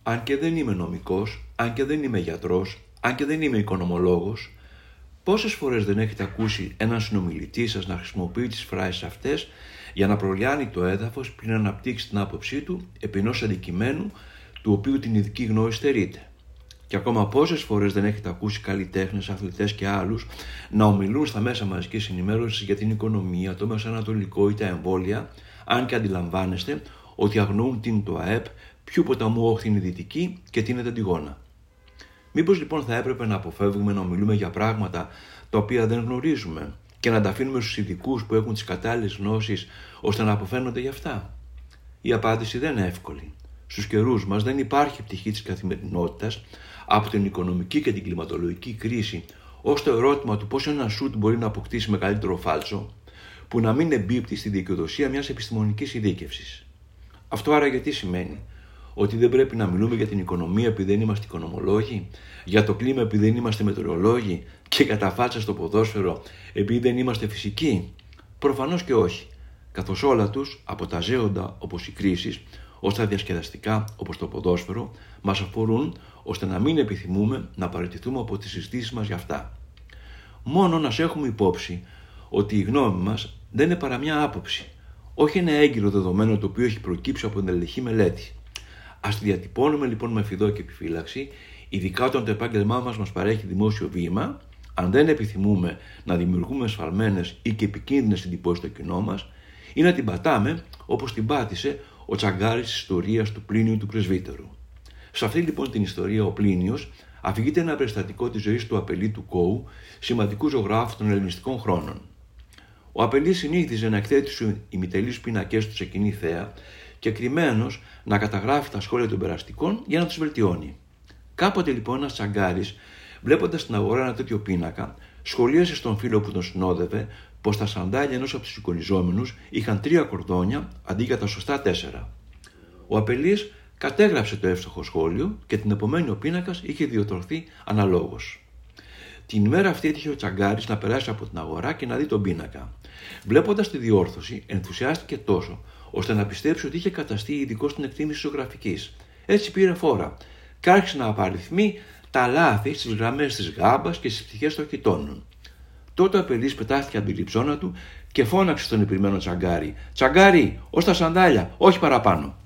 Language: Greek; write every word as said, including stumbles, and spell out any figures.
αν και δεν είμαι νομικός, αν και δεν είμαι γιατρός, αν και δεν είμαι οικονομολόγος, πόσες φορές δεν έχετε ακούσει έναν συνομιλητή σας να χρησιμοποιεί τις φράσεις αυτές για να προλιάνει το έδαφος πριν αναπτύξει την άποψή του επί ενός αντικειμένου του οποίου την ειδική γνώση στερείται? Και ακόμα πόσες φορές δεν έχετε ακούσει καλλιτέχνες, αθλητές και άλλους να ομιλούν στα μέσα μαζικής ενημέρωσης για την οικονομία, το μεσανατολικό ή τα εμβόλια, αν και αντιλαμβάνεστε ότι αγνοούν τι είναι το ΑΕΠ, ποιου ποταμού όχθη είναι η Δυτική και τι είναι τα Αντιγόνα? Μήπως λοιπόν θα έπρεπε να αποφεύγουμε να ομιλούμε για πράγματα τα οποία δεν γνωρίζουμε και να τα αφήνουμε στους ειδικούς που έχουν τις κατάλληλες γνώσεις ώστε να αποφαίνονται γι' αυτά? Η απάντηση δεν είναι εύκολη. Στους καιρούς μας δεν υπάρχει πτυχή της καθημερινότητας, από την οικονομική και την κλιματολογική κρίση ως το ερώτημα του πώς ένα σουτ μπορεί να αποκτήσει μεγαλύτερο φάλτσο, που να μην εμπίπτει στη δικαιοδοσία μιας επιστημονικής ειδίκευσης. Αυτό άραγε τι σημαίνει? Ότι δεν πρέπει να μιλούμε για την οικονομία επειδή δεν είμαστε οικονομολόγοι, για το κλίμα επειδή δεν είμαστε μετεωρολόγοι και κατά φάτσα στο ποδόσφαιρο επειδή δεν είμαστε φυσικοί? Προφανώς και όχι, καθώς όλα τους, από τα ζέοντα όπως οι κρίσεις, ως τα διασκεδαστικά όπως το ποδόσφαιρο, μας αφορούν ώστε να μην επιθυμούμε να παραιτηθούμε από τις συζητήσεις μας για αυτά. Μόνο να σε έχουμε υπόψη ότι η γνώμη μας δεν είναι παρά μια άποψη, όχι ένα έγκυρο δεδομένο το οποίο έχει προκύψει από ενδελεχή μελέτη. Ας τη διατυπώνουμε λοιπόν με φιδό και επιφύλαξη, ειδικά όταν το επάγγελμά μας μας παρέχει δημόσιο βήμα, αν δεν επιθυμούμε να δημιουργούμε σφαλμένες ή και επικίνδυνες εντυπώσεις στο κοινό μας, ή να την πατάμε όπως την πάτησε ο Τσαγκάρης της ιστορίας του Πλίνιου του Πρεσβύτερου. Σε αυτή λοιπόν την ιστορία ο Πλίνιος αφηγείται ένα περιστατικό της ζωής του Απελή του Κόου, σημαντικού ζωγράφου των ελληνιστικών χρόνων. Ο Απελής συνήθιζε να εκθέτει στους ημιτελείς πίνακές του σε κοινή θέα και κρυμμένος να καταγράφει τα σχόλια των περαστικών για να τους βελτιώνει. Κάποτε λοιπόν ένας Τσαγκάρης, βλέποντας στην αγορά ένα τέτοιο πίνακα, σχολίασε στον φίλο που τον συνόδευε πως τα σαντάλια ενός από τους εικονιζόμενους είχαν τρία κορδόνια αντί για τα σωστά τέσσερα. Ο Απελής κατέγραψε το εύστοχο σχόλιο και την επομένη ο πίνακας είχε διορθωθεί αναλόγως. Την ημέρα αυτή έτυχε ο Τσαγκάρης να περάσει από την αγορά και να δει τον πίνακα. Βλέποντας τη διόρθωση, ενθουσιάστηκε τόσο ώστε να πιστέψει ότι είχε καταστεί ειδικό στην εκτίμηση ζωγραφικής. Έτσι πήρε φόρα και άρχισε να απαριθμεί τα λάθη στις γραμμές της γάμπας και στις πτυχές των χιτώνων. Τότε ο Απελής πετάχτηκε από την ρυψώνα του και φώναξε στον υπηρεμένο Τσαγκάρη: «Τσαγκάρη, ως τα σαντάλια, όχι παραπάνω».